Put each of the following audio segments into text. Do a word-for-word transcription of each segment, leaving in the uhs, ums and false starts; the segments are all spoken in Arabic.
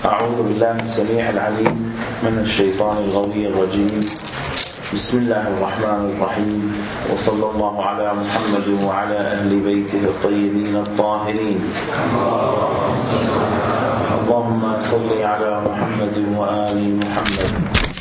أعوذ بالله السميع العليم من الشيطان الغوي الرجيم. بسم الله الرحمن الرحيم، وصلى الله على محمد وعلى أهل بيته الطيبين الطاهرين. اللهم صل على محمد وآل محمد.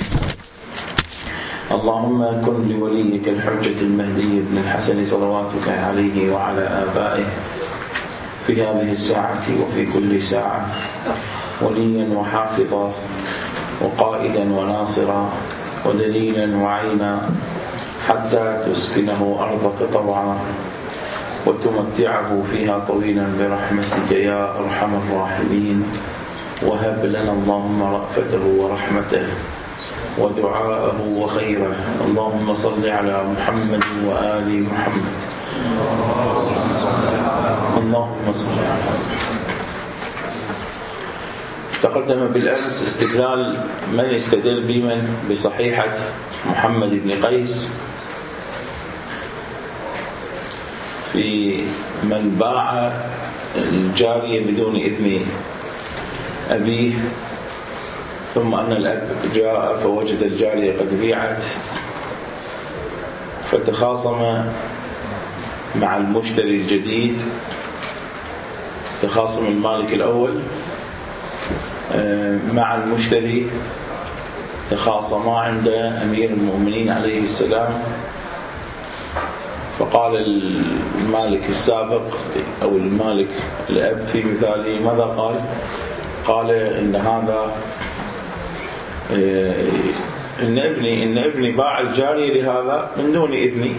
اللهم كن لوليك الحجة المهدي بن الحسن صلواتك عليه وعلى آبائه في هذه الساعة وفي كل ساعة وليا وحافظا وقائدا وناصرا ودليلا وعينا، حتى تسكنه أرضك طوعا وتمتعه فيها طويلا برحمتك يا أرحم الراحمين. وهب لنا اللهم رأفته ورحمته ودعاءه وخيره. اللهم صل على محمد وآل محمد. اللهم صل على محمد. تقدم بالأمس استدلال من يستدل بمن بصحيحة محمد بن قيس في من باع الجارية بدون إذن أبيه، ثم أن الأب جاء فوجد الجارية قد بيعت، فتخاصم مع المشتري الجديد، تخاصم المالك الأول مع المشتري، تخاصما عند أمير المؤمنين عليه السلام. فقال المالك السابق أو المالك الأب في مثاله ماذا قال؟ قال إن هذا إن ابني إن ابني باع الجارية لهذا من دون إذني.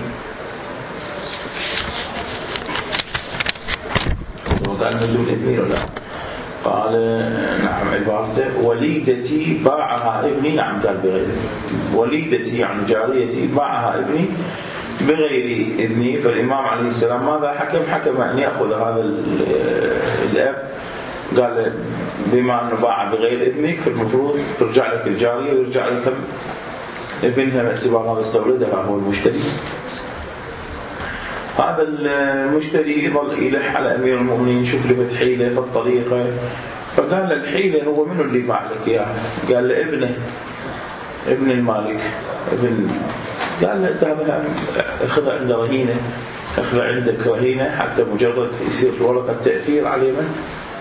قال من دون إذني ولا؟ قال نعم، عبارته وليدتي باعها ابني. نعم، قال بغير وليدتي يعني جاريتي باعها ابني بغير إذني. فالإمام عليه السلام ماذا حكم؟ حكم أن يأخذ هذا الأب، قال بما أنه باع بغير إذنك فالمفروض ترجع لك الجارية ويرجع لك ابنها، باعتبار هذا استولدها هو المشتري. هذا المشتري يظل يلح على أمير المؤمنين شوف له حيلة في الطريقة، فقال الحيلة هو منو اللي باع لك إياه؟ قال له ابنه، ابن المالك ابن. قال له أنت هذا أخذ عنده رهينة، أخذ عندك رهينة حتى مجرد يصير ورقة تأثير على من؟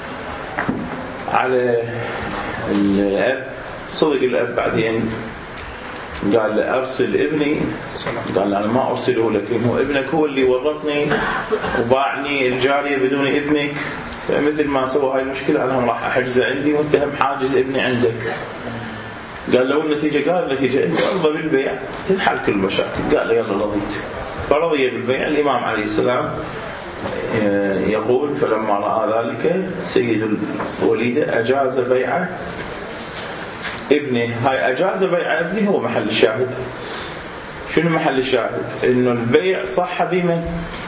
على الأب. صدق الأب بعدين قال له أرسل ابني. قال أنا ما أرسله لك، هو ابنك هو اللي ورطني وباعني الجارية بدون إذنك، فمثل ما سوى هاي المشكلة أنا راح أحجزه عندي وأنت هم حاجز ابني عندك. قال له النتيجة؟ قال النتيجة أنت أرضى بالبيع تنحل كل المشاكل. قال له يلا رضيت، فرضي بالبيع. الإمام عليه السلام يقول فلما رأى ذلك سيد الوليدة أجاز بيعه ابنه. هاي أجاز بيع ابنه هو محل الشاهد. شنو محل الشاهد؟ إنه البيع صح بمن؟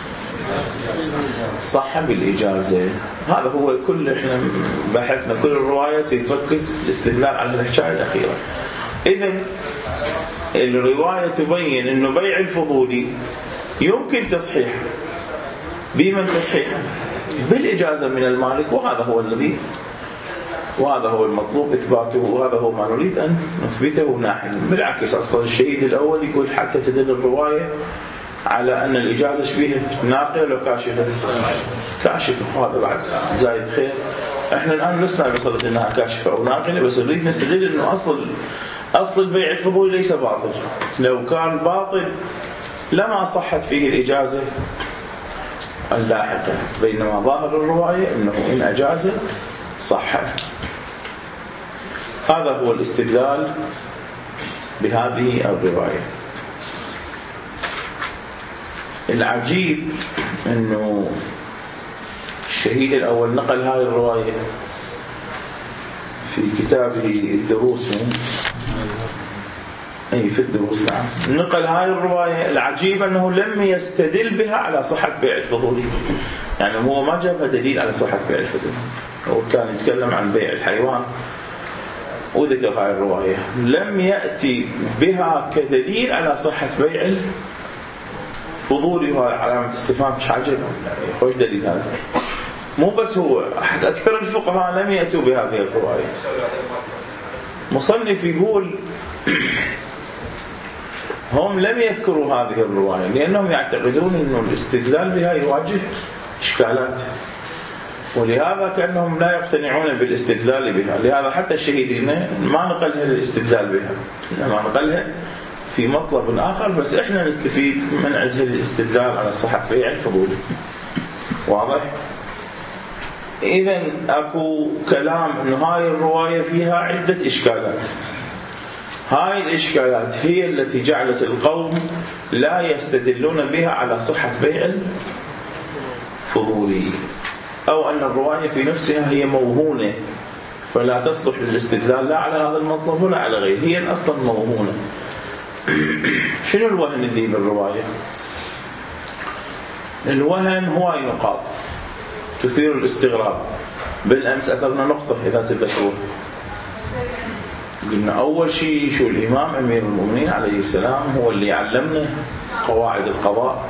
صح بالإجازة. هذا هو كل إحنا بحثنا كل الروايات يتركز الاستدلال على الحكاية الأخيرة. إذن الرواية تبين إنه بيع الفضولي يمكن تصحيح بمن تصحيحه؟ بالإجازة من المالك، وهذا هو الذي وهذا هو المطلوب إثباته، وهذا هو ما نريد أن نثبته نحن. بالعكس أصلا الشهيد الأول يقول حتى تدل الرواية على أن الإجازة شبيهة ناقلة وكاشفة كاشفة، وهذا بعد زايد خير. إحنا الآن لسنا بصدد أنها كاشفة أو ناقلة، بس نريد نستدل أنه أصل أصل البيع الفضولي ليس باطل. لو كان باطل لما صحت فيه الإجازة اللاحقة، بينما ظاهر الرواية أنه إن أجازة صح. هذا هو الاستدلال بهذه الرواية. العجيب أنه الشهيد الأول نقل هذه الرواية في كتابه الدروس، أي في الدروس نعم، نقل هذه الرواية. العجيب أنه لم يستدل بها على صحة بيع الفضولي، يعني هو ما جاب دليل على صحة بيع الفضولي، هو كان يتكلم عن بيع الحيوان وذكر هذه الرواية، لم يأتي بها كدليل على صحة بيع الفضولي. وهذا علامة استفهام، مش عجب، خوش دليل هذا. مو بس هو، أكثر الفقهاء لم يأتوا بهذه الرواية. مصنف يقول هم لم يذكروا هذه الرواية لأنهم يعتقدون أن الاستدلال بها يواجه إشكالات، ولهذا كأنهم لا يقتنعون بالاستدلال بها. لهذا حتى الشهيدين ما نقلها للاستدلال بها، ما نقلها في مطلب آخر، بس إحنا نستفيد من عندها الاستدلال على صحة بيع الفضول. واضح؟ إذن أكو كلام أنه هاي الرواية فيها عدة إشكالات. هاي الإشكالات هي التي جعلت القوم لا يستدلون بها على صحة بيع الفضولي، أو أن الرواية في نفسها هي موهونة فلا تصلح للاستدلال لا على هذا المطلب ولا على غيره، هي أصلا موهونة. شنو الوهن اللي بالرواية؟ الوهن هو أي نقاط تثير الاستغراب. بالأمس أثرنا نقطة إذا تذكرون، قلنا أول شيء شو الإمام أمير المؤمنين عليه السلام هو اللي علمنا قواعد القضاء،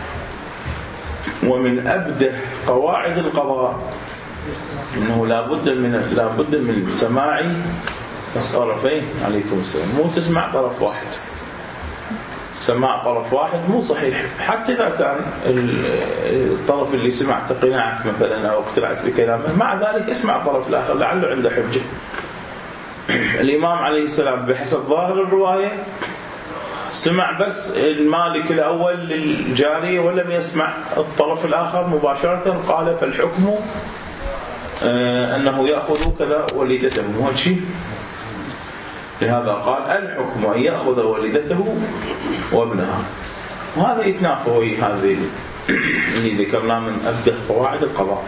ومن أبدأ قواعد القضاء إنه لا بد من لا بد من سماع طرفين. عليكم السلام. مو تسمع طرف واحد، سماع طرف واحد مو صحيح، حتى إذا كان الطرف اللي سمعت قناعك مثلا أو اقتنعت بكلامه، مع ذلك اسمع الطرف الآخر لعله عنده حجة. الإمام عليه السلام بحسب ظاهر الرواية سمع بس المالك الأول للجارية ولم يسمع الطرف الآخر مباشرة، قال فالحكم آه أنه يأخذ كذا وليدته، مو هالشيء. لهذا قال الحكم أن يأخذ والدته وابنها، وهذا يتنافى وهي هذه اللي ذكرنا من أبدأ قواعد القضاء،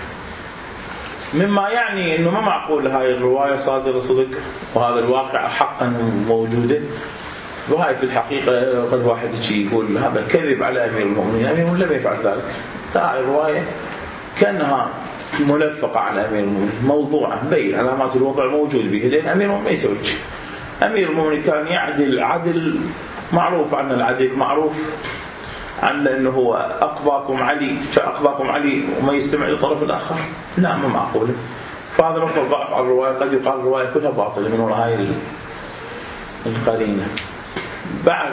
مما يعني أنه ما معقول هاي الرواية صادرة صدق وهذا الواقع حقا موجودة. وهاي في الحقيقة قد واحد يقول هذا كذب على أمير المؤمنين، أمير المؤمنين لم يفعل ذلك. لا، هاي الرواية كأنها ملفقة على أمير المؤمنين، موضوعة بين علامات الوضع موجود به، لأن أمير المؤمنين ما يسوي شيء. أمير المؤمنين كان يعدل عدل معروف عن العدل، معروف عن أنه هو أقضاكم علي فأقضاكم علي وما يستمع للطرف الآخر. لا، ما معقولة. فهذا نقطة ضعف على الرواية، قد يقال الرواية كلها باطلة من وراء هاي القرينة. بعد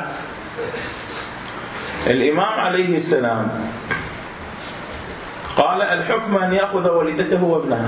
الإمام عليه السلام قال الحكم أن يأخذ والدته وابنها.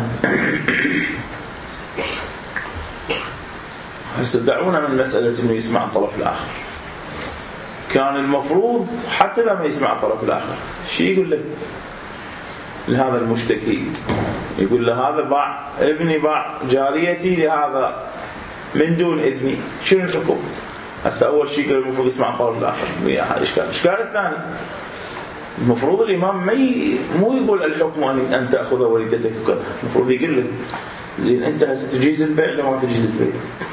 هسه دعونا من مسألة أنه يسمع الطرف الآخر. كان المفروض حتى لما يسمع الطرف الآخر شو يقول له لهذا المشتكي؟ يقول له هذا باع ابني، باع جاريتي لهذا من دون إذني، شنو الحكم؟ هسه أول شيء قال المفروض يسمع الطرف الآخر. هذا إشكال. الإشكال الثاني المفروض الإمام ما ي... مو يقول الحكم أن أن تأخذ والدتك وكذا، المفروض يقول له زين أنت هسه تجيز البيع ولا ما تجيز البيع؟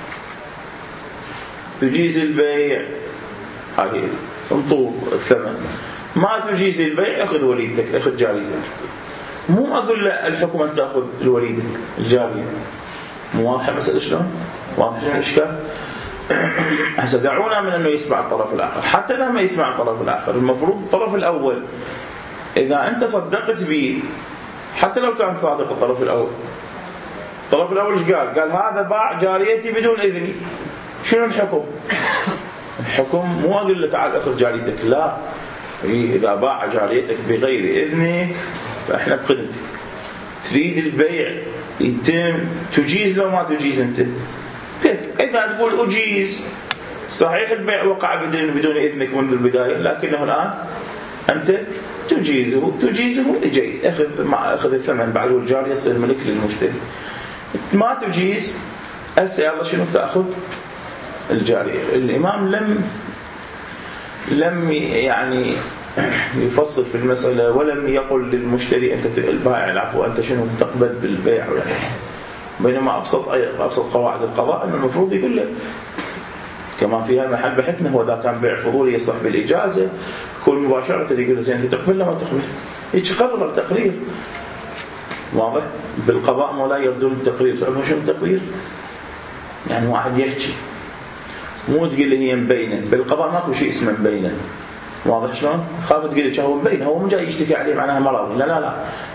تجيز البيع هاي انطور الثمن، ما تجيز البيع أخذ وليدتك، أخذ جاريتك. مو أقول له الحكم أن تأخذ الوليدة الجارية. مو واضحة مسألة شلون؟ واضح شنو الإشكال؟ هسه دعونا من أنه يسمع الطرف الآخر. حتى لما يسمع الطرف الآخر المفروض الطرف الأول إذا أنت صدقت به، حتى لو كان صادق الطرف الأول، الطرف الأول إيش قال؟ قال هذا باع جاريتي بدون إذني، شنو الحكم؟ الحكم مو أقول له تعال أخذ جاريتك، لا، إذا باع جاريتك بغير إذنك فإحنا بخدمتك. تريد البيع يتم، تجيز لو ما تجيز أنت كيف؟ إذا تقول أجيز صحيح البيع وقع بدون بدون إذنك منذ البداية، لكنه الآن أنت تجيزه تجيزه جيد، أخذ مع أخذ الثمن بعد والجار يصير ملك للمشتري. ما تجيز هسه الله شنو تأخذ الجارية. الإمام لم لم يعني يفصل في المسألة، ولم يقل للمشتري أنت البائع العفو أنت شنو تقبل بالبيع ولا، بينما أبسط أبسط قواعد القضاء أنه المفروض يقول له كما فيها محل بحثنا، هو إذا كان بيع فضولي يصح بالإجازة كل مباشرة يقول له زين أنت تقبل ولا ما تقبل، يقرر تقرير واضح. بالقضاء ما لا يردون التقرير. تعرفون شنو التقرير؟ يعني واحد يحكي، مو تقول لي هي مبينة. بالقضاء ماكو شيء اسمه مبينة، واضح شلون؟ خاف تقول لي هو مبين، هو مو جاي يشتكي عليه معناها مرض، لا لا لا،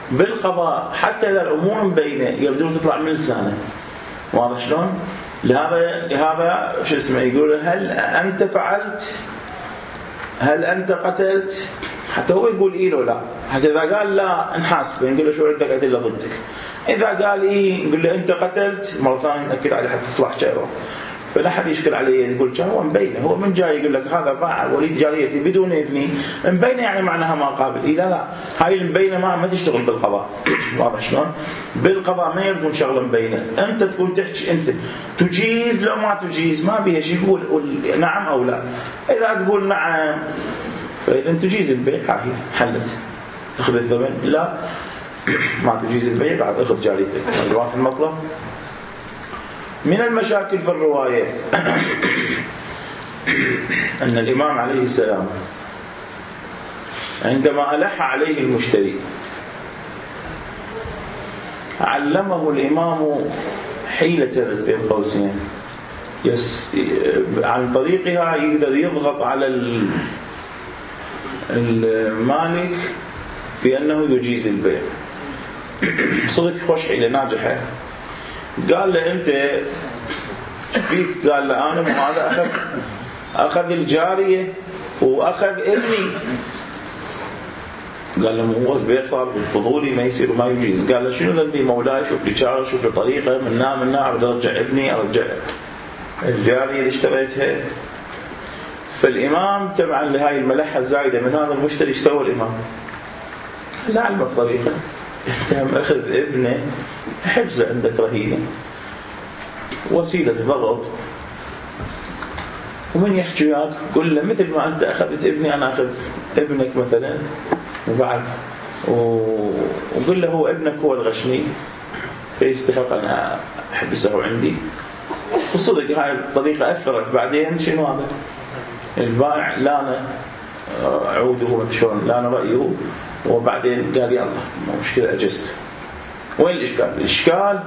بالقضاء حتى إذا الأمور مبينة يرجون تطلع من لسانه. واضح شلون؟ لهذا هذا شو اسمه يقول هل أنت فعلت، هل أنت قتلت، حتى هو يقول إيه لو لا. حتى إذا قال لا نحاسبه نقول له شو عندك أدلة ضدك. إذا قال إيه نقول له أنت قتلت، مرة ثانية نأكد عليه حتى تطلع شعره. فلا حد يشكل عليه يقول هو مبينه، هو من جاي يقول لك هذا باع وليد جاريتي بدون إذني مبينه، يعني معناها ما قابل. إيه لا لا، هاي المبينه ما ما تشتغل بالقضاء. واضح شلون؟ بالقضاء ما يلزم شغله مبينه، أنت تكون تحكي أنت تجيز لو ما تجيز ما بيها شيء، يقول نعم أو لا. إذا تقول نعم فإذا تجيز البيع هاي حلت، تأخذ الثمن. لا ما تجيز البيع بعد أخذ جاريتك. الواحد المطلب من المشاكل في الرواية أن الإمام عليه السلام عندما ألح عليه المشتري علمه الإمام حيلة بين قوسين يس عن طريقها يقدر يضغط على المالك في أنه يجيز البيع. صدق خوش حيلة ناجحة. قال له أنت فيك؟ قال له أنا هذا أخذ أخذ الجارية وأخذ ابني. قال له هو البيع صار بالفضولي ما يصير وما يجيز. قال له شنو ذنبي مولاي، شوف لي شارة، شوف لي طريقة من نام من نام أرجع ابني أرجع الجارية اللي اشتريتها. فالإمام تبعا لهاي الملحة الزايدة من هذا المشتري ايش سوى الإمام؟ لا علمك طريقة، انت أخذ ابنه حفظه عندك رهينة وسيلة ضغط، ومن يحكي وياك قل له مثل ما أنت أخذت ابني أنا أخذ ابنك مثلا وبعد، وقل له هو ابنك هو الغشني فيستحق أنا أحبسه عندي. وصدق هاي الطريقة أثرت. بعدين شنو هذا البائع لان عوده شلون لان رأيه، وبعدين قال يلا ما مشكلة أجزت. وين الإشكال؟ الإشكال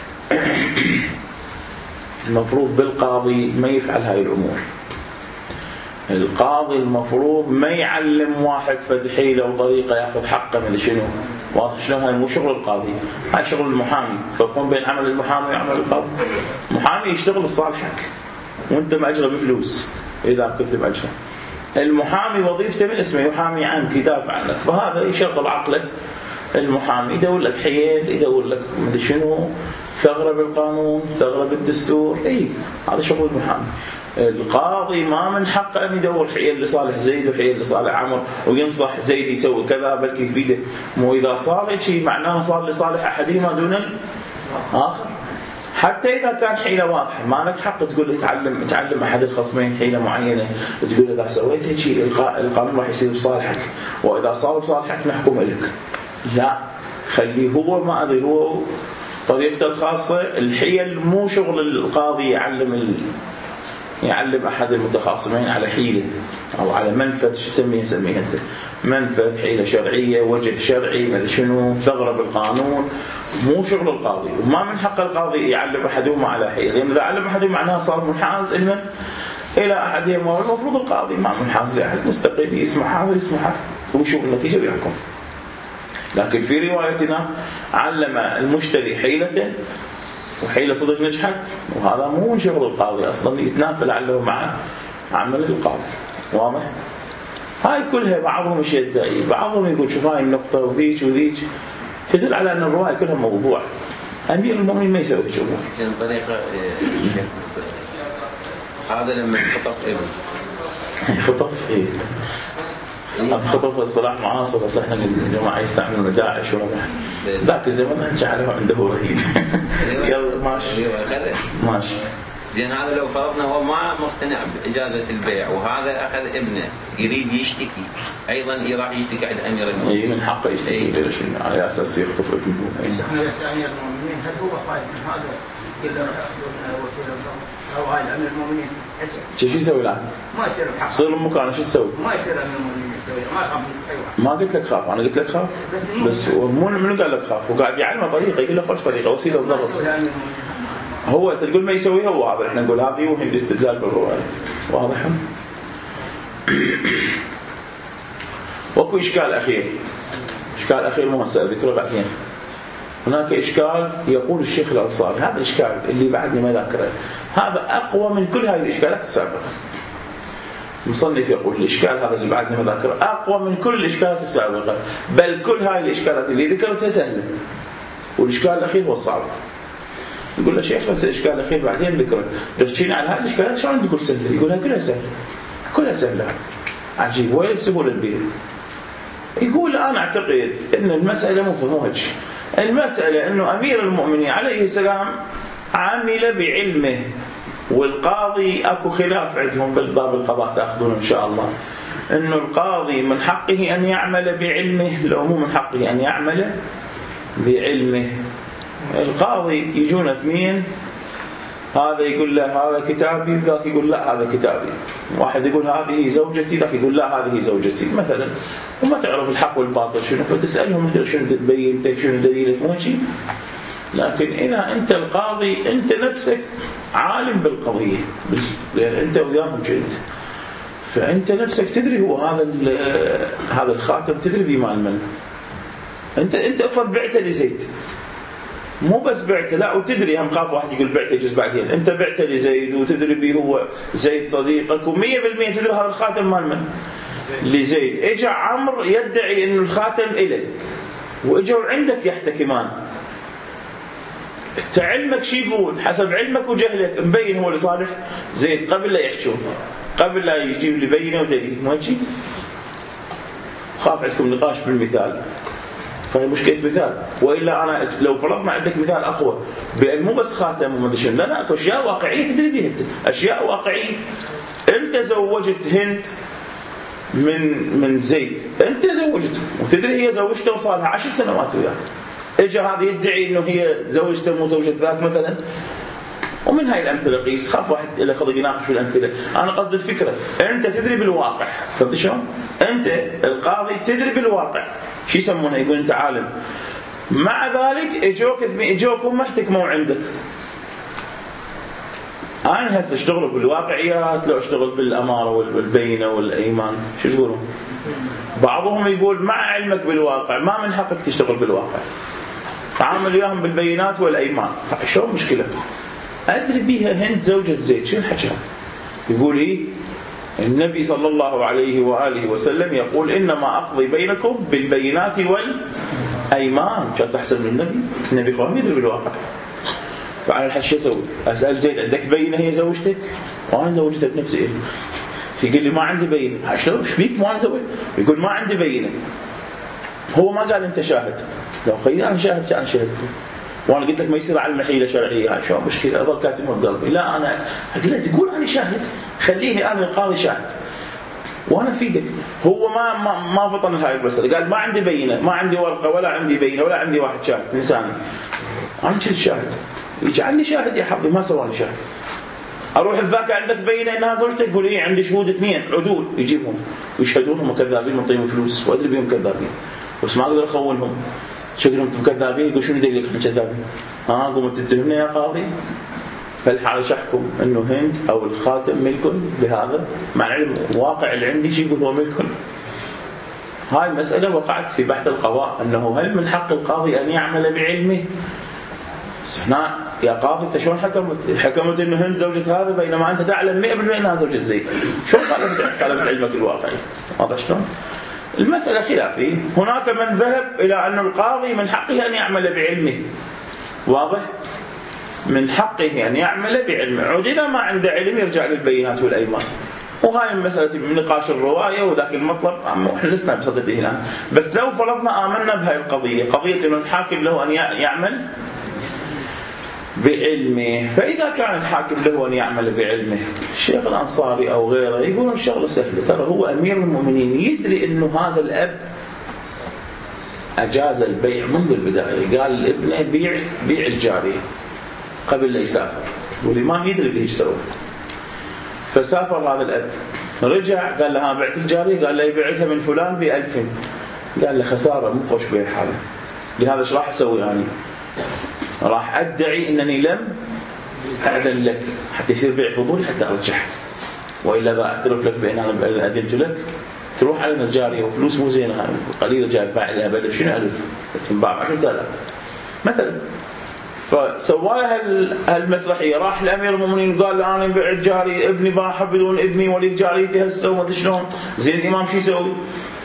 المفروض بالقاضي ما يفعل هاي الأمور. القاضي المفروض ما يعلم واحد فتحيلة وطريقة يأخذ حقه من شنو. واضح شلون؟ هاي مو شغل القاضي، هاي شغل المحامي. فكون بين عمل المحامي وعمل القاضي. المحامي يشتغل لصالحك وانت مأجره بفلوس إذا كنت مأجره. المحامي وظيفته من اسمه يحامي عنك يدافع عنك، فهذا يشغل عقلك. المحامي يدور لك حيل، يدور لك مدري شنو، ثغرة بالقانون، ثغرة بالدستور. اي هذا شغل المحامي. القاضي ما من حقه أن يدور حيل لصالح زيد وحيل لصالح عمر وينصح زيد يسوي كذا بلكي يفيده. مو إذا صار شيء معناه صار لصالح أحدهما دون الآخر. حتى إذا كان حيلة واضحة ما لك حق تقول لي تعلم تعلم أحد الخصمين حيلة معينة وتقول إذا سويت هيك شيء القانون راح يصير بصالحك، وإذا صار بصالحك نحكم لك. لا، خليه هو ما أدري هو طريقته الخاصة. الحيل مو شغل القاضي يعلم ال... يعلم أحد المتخاصمين على حيلة أو على منفذ، شو سميه سميه أنت منفذ، حيلة شرعية، وجه شرعي، ماذا شنو، ثغرة بالقانون. مو شغل القاضي، وما من حق القاضي يعلم أحدهما على حيلة، لأن إذا علم أحدهما معناها صار منحاز إلى إلى أحدهما. المفروض القاضي ما منحاز لأحد، مستقل يسمع هذا يسمع هذا ويشوف النتيجة ويحكم. لكن في روايتنا علم المشتري حيلته وحيلة صدق نجحت، وهذا مو شغل القاضي أصلا، يتنافى لعله مع عمل القاضي. واضح؟ هاي كلها بعضهم مش يدعي، بعضهم يقول شوف هاي النقطة وذيك وذيك، تدل على أن الرواية كلها موضوع. أمير المؤمنين ما يسوي شغل. عشان طريقة هذا لما خطف ابن خطف إيه؟ الخطف الصلاح معاصر، بس احنا الجماعة يستعملون داعش ولا ذاك الزمن جعله عنده رهيب. يلا ماشي ماشي. زين هذا لو فرضنا هو ما مقتنع بإجازة البيع وهذا أخذ ابنه يريد يشتكي أيضا راح يشتكي عند أمير المؤمنين. إيه من حقه يشتكي ليش على أساس يخطف ابنه. إحنا بس أمير المؤمنين هل هو خايف من هذا إلا راح يأخذون وسيلة أو هاي أمير المؤمنين شو شو يسوي الآن؟ ما يصير بحق. صير مكانه شو تسوي؟ ما يصير أمير المؤمنين يسوي، ما خاف من أيوة. ما قلت لك خاف، أنا قلت لك خاف. بس بس مو منو قال لك خاف؟ وقاعد يعلمه طريقة، يقول له خوش طريقة وسيلة وضغط. هو أنت تقول ما يسويها هو هذا، إحنا نقول هذه وهي الاستدلال بالرواية. واضح؟ وأكو إشكال أخير. إشكال أخير مو هسه ذكره بعدين. هناك إشكال يقول الشيخ الأنصاري، هذا الإشكال اللي بعدني ما ذاكره، هذا أقوى من كل هاي الإشكالات السابقة. مصنف يقول الإشكال هذا اللي بعدني ما ذاكره أقوى من كل الإشكالات السابقة، بل كل هاي الإشكالات اللي ذكرتها سهلة، والإشكال الأخير هو الصعب. يقول له شيخ بس الإشكال الأخير بعدين ذكره، تحكينا عن هاي الإشكالات شلون تقول سهلة؟ يقولها كلها سهلة، كلها سهلة. عجيب، وين السهولة البير؟ يقول أنا أعتقد أن المسألة مو فهموهج. المسألة أنه أمير المؤمنين عليه السلام عمل بعلمه، والقاضي أكو خلاف عندهم بالباب القضاء تأخذون إن شاء الله، أنه القاضي من حقه أن يعمل بعلمه لو مو من حقه أن يعمل بعلمه. القاضي يجون اثنين، هذا يقول له هذا كتابي، ذاك يقول لا هذا كتابي، واحد يقول هذه زوجتي، ذاك يقول لا هذه زوجتي مثلا، وما تعرف الحق والباطل شنو، فتسألهم شنو تبين شنو دليلك مو شيء. لكن إذا أنت القاضي أنت نفسك عالم بالقضية، لأن أنت وياهم جيت، فأنت نفسك تدري هو هذا هذا الخاتم تدري بمال من. أنت أنت أصلا بعته لزيد، مو بس بعته لا، وتدري هم خاف واحد يقول بعته يجوز بعدين، أنت بعته لزيد وتدري به هو زيد صديقك، ومية بالمية تدري هذا الخاتم مال من لزيد. إجا عمرو يدعي إنه الخاتم إله، وإجوا عندك يحتكمان، تعلمك شي يقول حسب علمك وجهلك مبين هو لصالح زيد قبل لا يحشون، قبل لا يجيب لي بينه ودليل، ما شيء. خاف عندكم نقاش بالمثال، فهي مشكلة مثال. وإلا أنا لو فرضنا عندك مثال أقوى بأن مو بس خاتم وما ادري لا لا، أشياء واقعية تدري بيها، أشياء واقعية. أنت زوجت هند من من زيد، أنت زوجته وتدري هي زوجته وصالها عشر سنوات وياه، إجا هذا يدعي إنه هي زوجته مو زوجة ذاك مثلا. ومن هاي الأمثلة قيس، خاف واحد إلى خلق يناقش في الأمثلة. أنا قصد الفكرة، أنت تدري بالواقع، فهمت شلون؟ أنت القاضي تدري بالواقع، شو يسمونه يقول أنت عالم، مع ذلك إجوك إجوك هم احتكموا عندك. أنا هسه أشتغل بالواقعيات لو أشتغل بالأمارة والبينة والأيمان، شو تقولون؟ بعضهم يقول مع علمك بالواقع ما من حقك تشتغل بالواقع، تعامل وياهم بالبينات والأيمان. شو مشكلة؟ أدري بيها هند زوجة زيد، شو الحكي؟ يقول إيه؟ النبي صلى الله عليه وآله وسلم يقول إنما أقضي بينكم بالبينات والأيمان. كان تحسن النبي، النبي قام يدري بالواقع. فعلى الحش يسوي، أسأل زيد عندك بينة هي زوجتك؟ وأنا زوجتها بنفسي إيه؟ يقول لي ما عندي بينة. شلون ايش بيك ما زوج؟ يقول ما عندي بينة. هو ما قال انت شاهد، لو خليني انا شاهد انا شاهد، وانا قلت لك ما يصير على المحيله شرعيه، شو مشكله اظل كاتمها بقلبي. لا انا اقول له تقول انا شاهد، خليني انا القاضي شاهد وانا فيدك. هو ما ما, ما فطن هاي المساله، قال ما عندي بينه، ما عندي ورقه ولا عندي بينه ولا عندي واحد شاهد انساني، انا شو الشاهد؟ يجعلني شاهد يا حظي، ما سواني شاهد. اروح الذاك عندك بينه انها زوجتك، يقول ايه عندي شهود اثنين عدول، يجيبهم ويشهدونهم كذابين ونطيهم فلوس وادري بيهم كذابين، بس ما اقدر اخونهم. شكلهم كذابين، يقول شنو دليلك احنا كذابين؟ ها قوم تتهمنا يا قاضي؟ فالحال شحكم انه هند او الخاتم ملك لهذا، مع العلم واقع اللي عندي شي يقول هو ملك. هاي المساله وقعت في بحث القضاء، انه هل من حق القاضي ان يعمل بعلمه؟ هنا يا قاضي انت شلون حكمت؟ حكمت انه هند زوجة هذا بينما انت تعلم مئة بالمئة انها زوجة زيد، شلون قالت طلبت علمك الواقعي؟ هذا شلون؟ المسألة خلافية. هناك من ذهب إلى أن القاضي من حقه أن يعمل بعلمه، واضح؟ من حقه أن يعمل بعلمه، عود إذا ما عنده علم يرجع للبينات والأيمان. وهاي المسألة من نقاش الرواية وذاك المطلب احنا لسنا بصدده هنا. بس لو فرضنا آمنا بهاي القضية، قضية أنه الحاكم له أن يعمل بعلمه، فإذا كان الحاكم له أن يعمل بعلمه، الشيخ الأنصاري أو غيره يقولون الشغلة سهلة. ترى هو أمير المؤمنين يدري أنه هذا الأب أجاز البيع منذ البداية، قال الابن بيع بيع الجارية قبل لا يسافر، والإمام يدري به ايش سوى. فسافر هذا الأب، رجع قال له ها بعت الجارية، قال له يبيعتها من فلان بألف، قال له خسارة مو خوش بيع حاله، لهذا ايش راح أسوي يعني؟ راح أدعي أنني لم أذن لك حتى يصير بيع فضولي حتى أرجح، وإلا ذا أعترف لك بأن أنا أذنت لك. تروح على الجارية وفلوس مو زينة قليلة جاي باع لها بدل شنو ألف تنباع عشرة آلاف مثلا. فسوالها هالمسرحية راح لأمير المؤمنين وقال له أنا بعت جاري ابني باعها بدون إذني وليد جاريتي هسه وما أدري شلون. زين الإمام شو يسوي؟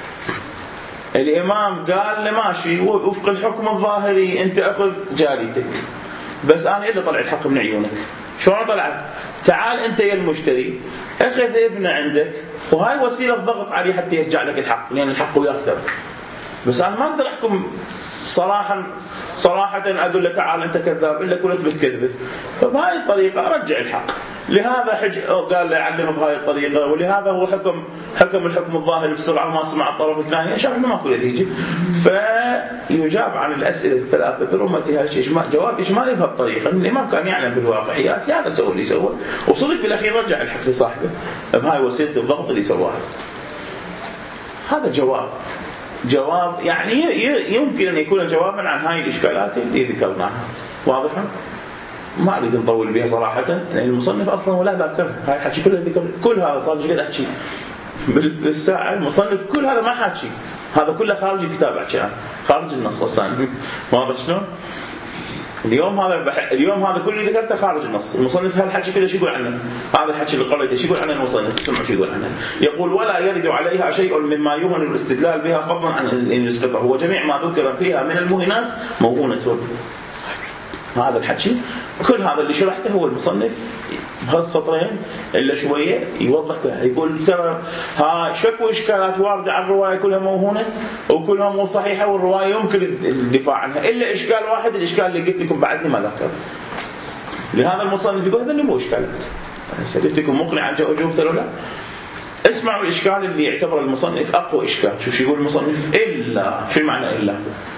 الإمام قال له ماشي وفق الحكم الظاهري أنت أخذ جاريتك بس أنا اللي طلع الحق من عيونك. شلون طلعت؟ تعال أنت يا المشتري أخذ ابنه عندك وهاي وسيلة ضغط عليه حتى يرجع لك الحق لأن الحق وياك ترى. بس أنا ما أقدر أحكم صراحة صراحة أقول له تعال أنت كذاب إلا كل أثبت كذبه. فبهاي الطريقة رجع الحق. لهذا حج قال له علمه بهاي الطريقة ولهذا هو حكم حكم الحكم الظاهري بسرعة وما سمع الطرف الثاني عشان إنه ماكو نتيجة. فيجاب عن الأسئلة الثلاثة برمتها إجماع جواب إجمالي بهالطريقة. الإمام كان يعلم بالواقعيات هذا سوى اللي سوى وصدق بالأخير رجع الحق لصاحبه بهاي وسيلة الضغط اللي سواها. هذا جواب جواب يعني يمكن أن يكون جوابا عن هاي الإشكالات اللي ذكرناها. واضحة؟ ما أريد نطول بها صراحة لأن المصنف أصلا ولا ذكر هاي الحكي كله ذكر كل هذا صار جد أحكي بالساعة المصنف كل هذا ما حكي هذا كله خارج الكتاب أحكي خارج النص أصلا. واضح شلون؟ اليوم هذا بح... اليوم هذا كل اللي ذكرته خارج النص. المصنف هالحكي كله شو يقول عنه؟ هذا الحكي اللي قرأته شو يقول عنه المصنف؟ اسمعوا شو يقول عنه. يقول ولا يرد عليها شيء مما يهون الاستدلال بها فضلا عن أن يسقطه وجميع ما ذكر فيها من المهنات موهونة. هذا الحكي كل هذا اللي شرحته هو المصنف بهالسطرين إلا شوية يوضح كلها. يقول ترى ها شكو إشكالات واردة عن الرواية كلها موهونة وكلها مو صحيحة والرواية يمكن الدفاع عنها إلا إشكال واحد الإشكال اللي قلت لكم بعدني ما ذكر. لهذا المصنف يقول هذا اللي مو إشكالات قلت لكم مقنع جاوبته ولا لا. اسمعوا الإشكال اللي يعتبر المصنف أقوى إشكال. شو يقول المصنف؟ إلا شو معنى إلا؟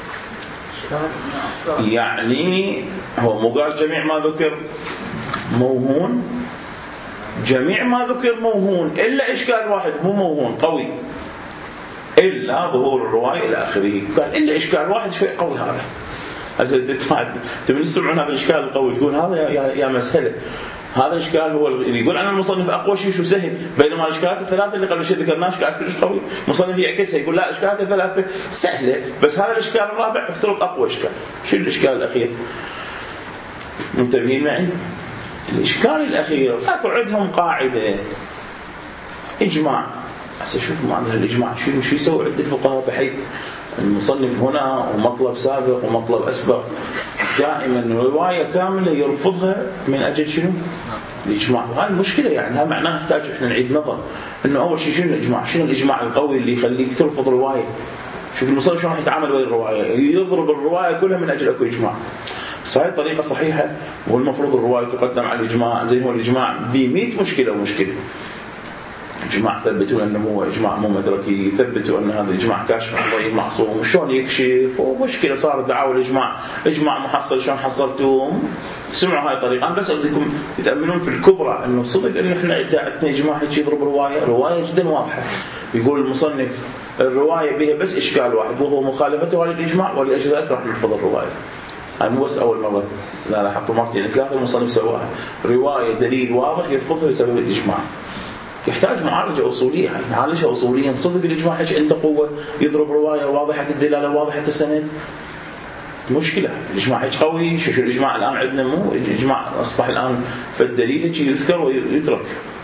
يعني هو مو قال جميع ما ذكر موهون جميع ما ذكر موهون إلا إشكال واحد مو موهون قوي إلا ظهور الرواية إلى آخره. قال إلا إشكال واحد شوي قوي هذا. هسه تبين تسمعون هذا الإشكال القوي تقول هذا يا, يا مسهلة. هذا الإشكال هو اللي يقول عن المصنف أقوى شيء شو سهل بينما الإشكالات الثلاثة اللي قبل شيء ذكرناها إشكالات كلش قوي. المصنف يعكسها يقول لا الإشكالات الثلاثة سهلة بس هذا الإشكال الرابع افترض أقوى إشكال. شو الإشكال الأخير؟ منتبهين معي؟ الإشكال الأخير أكو عندهم قاعدة إجماع. هسه شوف معنى الإجماع شو شو يسوي عند الفقهاء بحيث المصنف هنا ومطلب سابق ومطلب أسبق دائما رواية كاملة يرفضها من أجل شنو؟ الإجماع. وهذه المشكلة يعني ها معناه نحتاج إحنا نعيد نظر إنه أول شيء شنو الإجماع؟ شنو الإجماع القوي اللي يخليك ترفض رواية؟ شوف المصنف شلون يتعامل ويا الرواية يضرب الرواية كلها من أجل أكو إجماع. بس هاي الطريقة صحيحة والمفروض الرواية تقدم على الإجماع زي هو الإجماع بمئة مشكلة ومشكلة. إجماع ثبتوا أنه هو إجماع مو مدركي ثبتوا أن هذا الإجماع كاشف عن ضعيف معصوم شلون يكشف ومشكلة صارت دعاوى الإجماع إجماع محصل شلون حصلتوهم. سمعوا هاي الطريقة. أنا بس أريدكم تتأملون في الكبرى أنه صدق أنه إحنا عندنا إجماع هيك يضرب رواية رواية جدا واضحة. يقول المصنف الرواية بها بس إشكال واحد وهو مخالفتها للإجماع ولأجل ذلك راح نرفض الرواية. هاي مو بس أول مرة لا لا حطوا مرتين ثلاثة المصنف سواها رواية دليل واضح يرفضها بسبب الإجماع. يحتاج معالجة أصولية يعني نعالجها أصوليا. صدق الإجماع هيك عنده قوة يضرب رواية واضحة الدلالة واضحة السند مشكلة. الإجماع هيك قوي. شو شو الإجماع الآن عندنا مو الإجماع أصبح الآن فالدليل هيك يذكر ويترك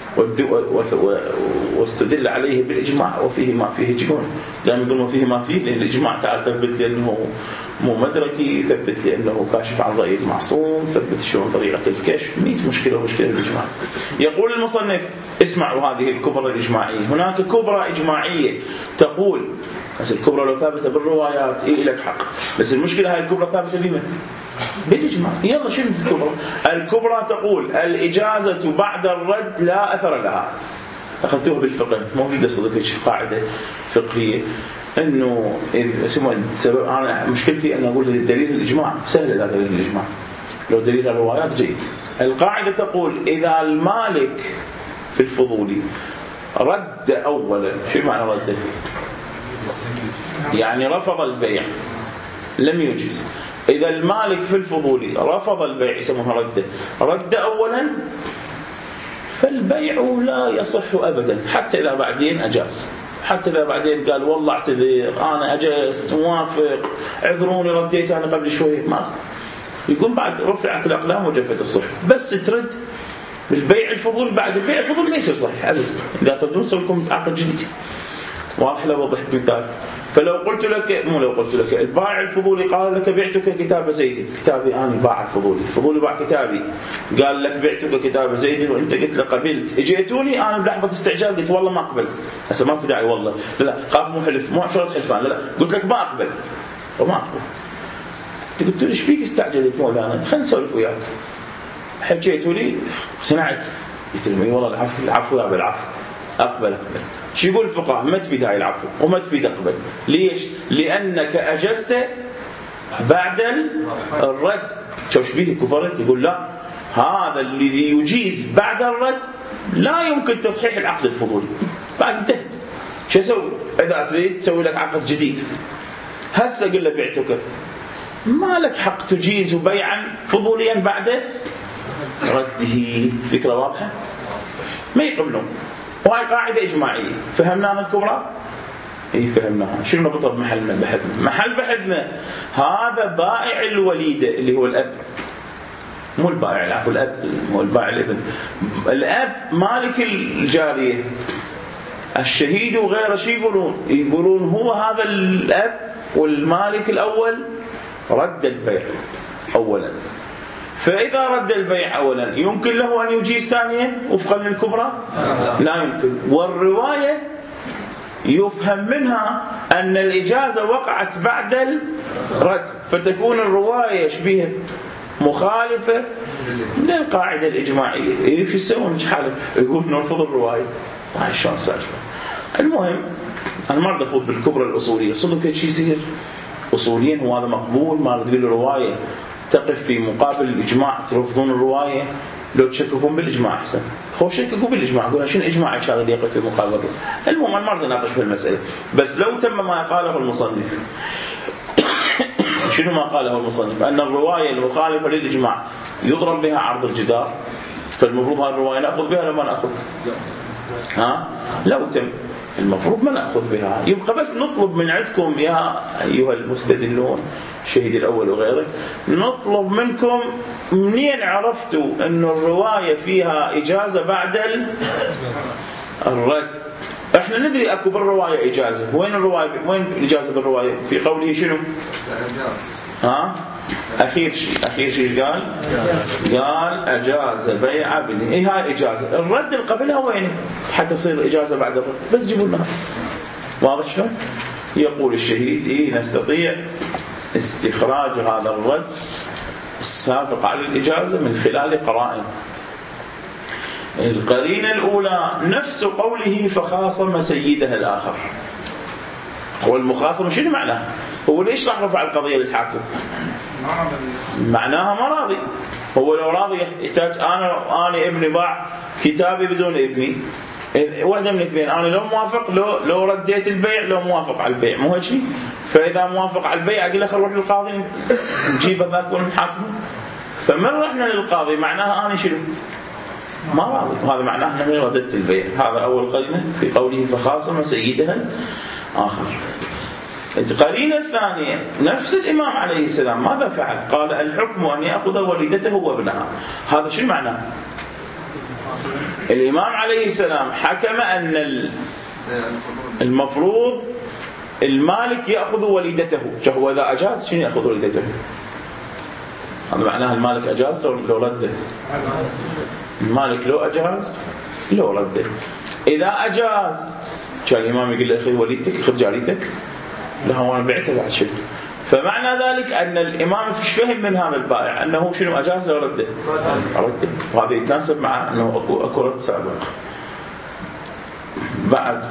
واستدل عليه بالإجماع وفيه ما فيه يقول دائما يقول ما فيه ما فيه لأن الإجماع تعال ثبت لأنه مو مدركي ثبت لأنه كاشف عن ضعيف معصوم ثبت شلون طريقة الكشف مئة مشكلة ومشكلة الإجماع. يقول المصنف اسمعوا هذه الكبرى الإجماعية. هناك كبرى إجماعية تقول بس الكبرى لو ثابتة بالروايات إيه لك حق بس المشكلة هاي الكبرى ثابتة بمن؟ بالإجماع. يلا شنو الكبرى؟ الكبرى تقول الإجازة بعد الرد لا أثر لها. أخذتوه بالفقه موجودة صدق قاعدة فقهية إنه اسمه سبب أنا مشكلتي أن أقول الدليل الإجماع سهل إذا دليل الإجماع لو دليل الروايات جيد. القاعدة تقول إذا المالك في الفضولي رد أولا شو معنى رد؟ يعني رفض البيع لم يجز. إذا المالك في الفضولي رفض البيع يسموها رد رد أولا فالبيع لا يصح أبدا حتى إذا بعدين أجاز حتى إذا بعدين قال والله اعتذر أنا أجلست موافق اعذروني رديت أنا قبل شوي، ما يقول بعد رفعت الأقلام وجفت الصحف. بس ترد بالبيع الفضول بعد البيع الفضول ما يصير صحيح أبدا. إذا تردون سوي لكم عقد جديد واضح. لو وضح مثال، فلو قلت لك مو لو قلت لك البائع الفضولي قال لك بعتك كتاب زيد، كتابي أنا باع الفضولي، الفضولي باع كتابي، قال لك بعتك كتاب زيد وأنت قلت له قبلت، اجيتوني أنا بلحظة استعجال قلت والله ما أقبل، هسه ماكو داعي والله لا لا قاف مو حلف مو عشرة حلفان لا لا قلت لك ما أقبل وما أقبل. قلت له ايش بيك استعجلت مولانا خلينا نسولف وياك، حكيتوا لي سمعت قلت له والله العفو العفو يا بالعفو أقبل أقبل. شو يقول الفقهاء؟ ما تفيد هاي العفو وما تفيد أقبل. ليش؟ لأنك أجزت بعد الرد. شو شبيه كفرت؟ يقول لا هذا اللي يجيز بعد الرد لا يمكن تصحيح العقد الفضولي بعد انتهت. شو أسوي؟ إذا تريد تسوي لك عقد جديد هسه قل له بعتك، ما لك حق تجيز بيعا فضوليا بعد رده. فكرة واضحة؟ ما يقبلون. وهي قاعدة إجماعية. فهمناها الكبرى؟ إيه فهمناها. شنو نقطة بمحل بحثنا؟ محل بحثنا هذا بائع الوليدة اللي هو الأب، مو البائع العفو الأب هو البائع الابن. الأب مالك الجارية، الشهيد وغيره شو يقولون؟ يقولون هو هذا الأب والمالك الأول رد البيع أولا. فإذا رد البيع أولا يمكن له أن يجيز ثانيا وفقا للكبرى؟ لا يمكن. والرواية يفهم منها أن الإجازة وقعت بعد الرد، فتكون الرواية شبيه مخالفة للقاعدة الإجماعية. إيه شو يسوون مش حالك؟ يقول نرفض الرواية. وهاي شلون سالفة. المهم أنا ما أريد أفوت بالكبرى الأصولية، صدق شيء يصير أصوليا هو هذا مقبول، ما تقول الرواية تقف في مقابل الإجماع ترفضون الرواية. لو تشككون بالإجماع أحسن، خو شككوا بالإجماع قولوا شنو إجماع هذا اللي يقف في مقابل. المهم أنا ما أريد أناقش في المسألة، بس لو تم ما قاله المصنف. شنو ما قاله المصنف؟ أن الرواية المخالفة للإجماع يضرب بها عرض الجدار، فالمفروض هذه الرواية نأخذ بها لما نأخذ ها لو تم المفروض ما نأخذ بها. يبقى بس نطلب من عندكم يا أيها المستدلون الشهيد الأول وغيره، نطلب منكم منين عرفتوا أن الرواية فيها إجازة بعد الرد؟ احنا ندري اكو بالروايه اجازه. وين الروايه؟ وين الاجازه بالروايه؟ في قوله شنو؟ ها اخير شيء اخير شيء قال قال اجاز بيع ابنه. اي هاي اجازه. الرد اللي قبلها وين حتى تصير اجازه بعد الرد؟ بس جيبوا لنا. واضح شلون؟ يقول الشهيد اي نستطيع استخراج هذا الرد السابق على الاجازه من خلال قرائن. القرينة الأولى نفس قوله فخاصم سيدها الآخر. والمخاصمة شنو معناه؟ هو ليش راح رفع القضية للحاكم؟ معناها ما راضي. هو لو راضي يحتاج أنا أنا ابني باع كتابي بدون ابني، واحدة من اثنين، أنا لو موافق لو لو رديت البيع لو موافق على البيع مو هالشيء. فإذا موافق على البيع أقول له خل نروح للقاضي نجيب ذاك ونحاكمه. فمن رحنا للقاضي معناها أنا شنو؟ ما راضي. وهذا معناه أنه رددت البيع. هذا أول قرينة في قوله فخاصم سيدها الآخر. القرينة الثانية نفس الإمام عليه السلام ماذا فعل؟ قال الحكم أن يأخذ والدته وابنها. هذا شو معناه؟ الإمام عليه السلام حكم أن المفروض المالك يأخذ والدته. هو إذا أجاز شنو يأخذ والدته؟ هذا معناه المالك أجاز لو رده. المالك لو أجاز لو رده. إذا أجاز كان الإمام يقول له خذ وليدتك خذ جاريتك لا هو أنا بعته بعد شد. فمعنى ذلك أن الإمام فيش فهم من هذا البائع أنه شنو أجاز لو رده رده. وهذا يتناسب مع أنه أكو أكو رد سابق. بعد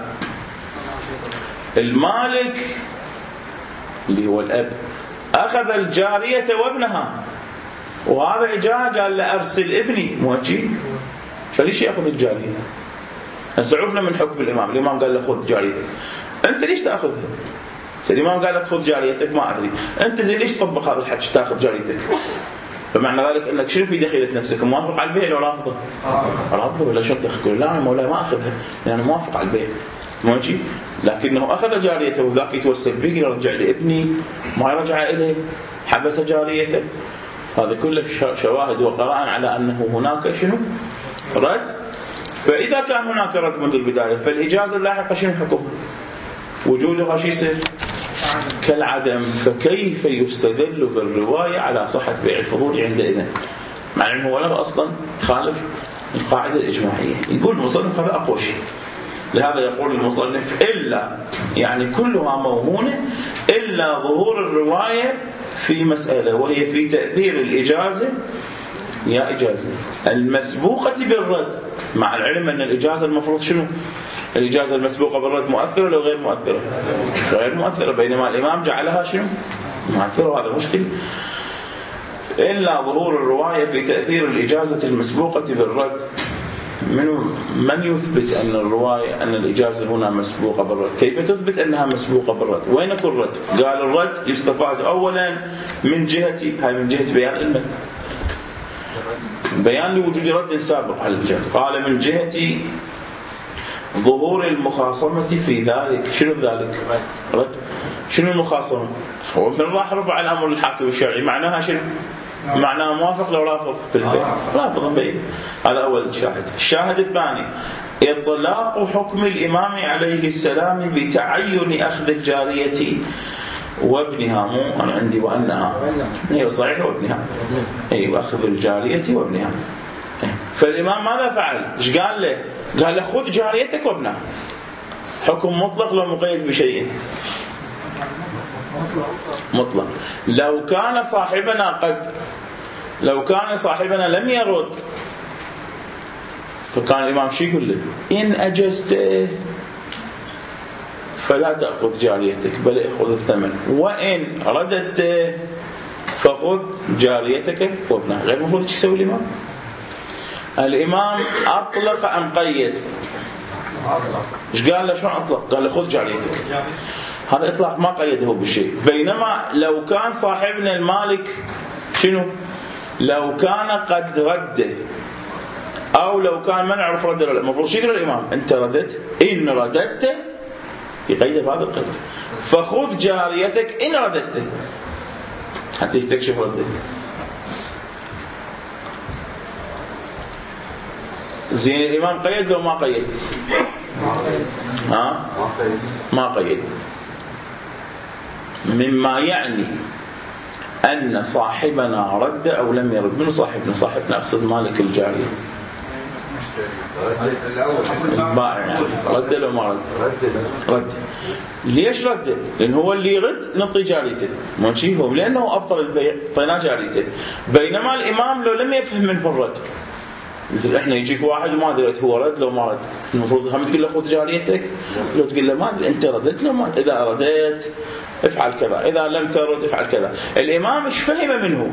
المالك اللي هو الأب أخذ الجارية وابنها، وهذا إجاء قال له أرسل ابني موجه، فليش يأخذ الجارية؟ هسه عرفنا من حكم الإمام. الإمام قال له خذ جاريتك. أنت ليش تأخذها؟ الإمام قال لك خذ جاريتك ما أدري. أنت زين ليش تطبق هذا الحكي تأخذ جاريتك؟ فمعنى ذلك أنك شنو في دخيلة نفسك؟ موافق على البيع ولا رافضه؟ رافضه ولا شو تقول لا مولاي ما أخذها لأن أنا موافق على البيع. ماشي، لكنه أخذ جاريته وذاك يتوسل به يرجع لابني ما يرجع إليه، حبس جاريته. هذا كله شواهد وقرائن على أنه هناك شنو رد. فإذا كان هناك رد منذ البداية فالإجازة اللاحقة شنو حكمها؟ وجودها شو يصير؟ كالعدم. فكيف يستدل بالرواية على صحة بيع الفضول عندئذ مع أنه هو له أصلا خالف القاعدة الإجماعية؟ يقول المصنف هذا أقوى شيء. لهذا يقول المصنف إلا يعني كلها موهونة إلا ظهور الرواية في مسألة، وهي في تأثير الإجازة يا إجازة المسبوقة بالرد، مع العلم أن الإجازة المفروض شنو؟ الإجازة المسبوقة بالرد مؤثرة ولا غير مؤثرة؟ غير مؤثرة، بينما الإمام جعلها شنو؟ مؤثرة. وهذا مشكل. إلا ظهور الرواية في تأثير الإجازة المسبوقة بالرد. من من يثبت أن الرواية أن الإجازة هنا مسبوقة بالرد؟ كيف تثبت أنها مسبوقة بالرد؟ وين يكون الرد؟ قال الرد يستفاد أولا من جهة هاي من جهة بيان المد، بيان لوجود رد سابق على الإجازة. قال من جهة ظهور المخاصمة في ذلك. شنو ذلك؟ رد. شنو المخاصمة؟ هو من راح رفع الأمر للحاكم الشرعي، معناها شنو؟ معناه موافق لو رافض في البيع، رافض بيع. هذا أول شاهد. الشاهد الثاني إطلاق حكم الإمام عليه السلام بتعين أخذ الجارية وابنها. مو أنا عندي وأنها هي صحيح وابنها، أي وأخذ الجارية وابنها. فالإمام ماذا فعل؟ إيش قال له؟ قال له خذ جاريتك وابنها. حكم مطلق لو مقيد بشيء؟ مطلق. لو كان صاحبنا قد لو كان صاحبنا لم يرد فكان الإمام شو يقول له؟ إن أجزت فلا تأخذ جاريتك بل أخذ الثمن، وإن رددت فخذ جاريتك وابنها. غير مفروض شو يسوي الإمام؟ الإمام أطلق أم قيد؟ إيش قال له؟ شلون أطلق؟ قال له خذ جاريتك. هذا إطلاق ما قيده بالشيء. بينما لو كان صاحبنا المالك شنو؟ لو كان قد رد أو لو كان ما نعرف رد، المفروض شو يقول الإمام؟ أنت ردت، إن رددت يقيده بهذا القيد، فخذ جاريتك إن رددت حتى يستكشف ردت. زين الإمام قيد لو ما قيد؟ ها؟ ما قيد. مما يعني أن صاحبنا رد أو لم يرد. من صاحبنا؟ صاحبنا أقصد مالك الجارية البائع. رد لو ما رد؟ رد. ليش رد؟ لأن هو اللي يرد نعطي جاريته، ما شيء لأنه أبطل البيع طينا جاريته. بينما الإمام لو لم يفهم منه الرد، مثل احنا يجيك واحد وما ادري هو رد لو ما رد، المفروض هم تقول له خذ جاريتك، لو تقول له ما ادري انت ردت لو ما، اذا رديت افعل كذا، اذا لم ترد افعل كذا. الامام ايش فهم منه؟